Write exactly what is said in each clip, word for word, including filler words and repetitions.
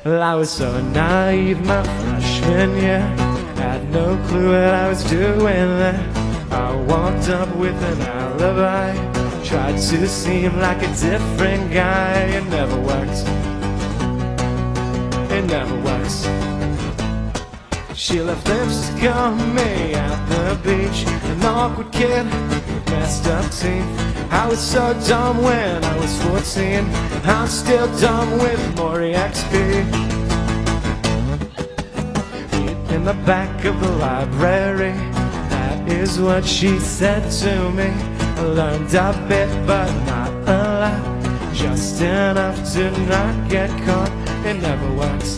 Well, I was so naive my freshman year, had no clue what I was doing there. I walked up with an alibi, tried to seem like a different guy. It never worked, it never works. She left lipstick on me at the beach, an awkward kid with messed up teeth. I was so dumb when I was fourteen, I'm still dumb with Maury X P. In the back of the library, that is what she said to me. I learned a bit but not a lot, just enough to not get caught. It never works,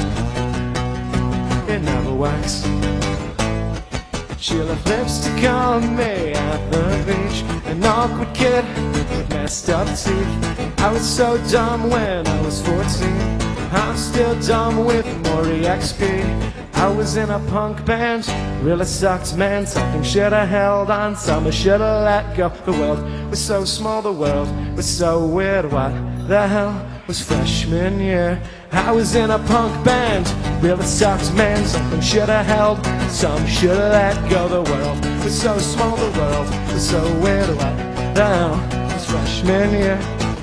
it never works. She left lipstick on me at the beach, an awkward kid with messed up teeth. I was so dumb when I was fourteen, I'm still dumb with Maury X P. I was in a punk band, really sucked, man. Something should've held on, some should've let go. The world was so small, the world was so weird. What the hell was freshman year? I was in a punk band, really sucked, man. Something should've held, some should've let go. The world was so small, the world was so weird. What the hell was freshman year?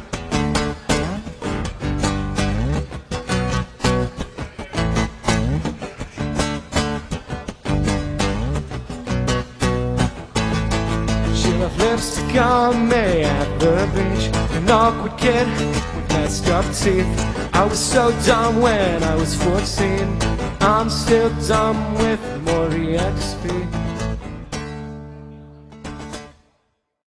She left lipstick on me at the beach, an awkward kid with messed up teeth. I was so dumb when I was fourteen, I'm still dumb with Maury X P.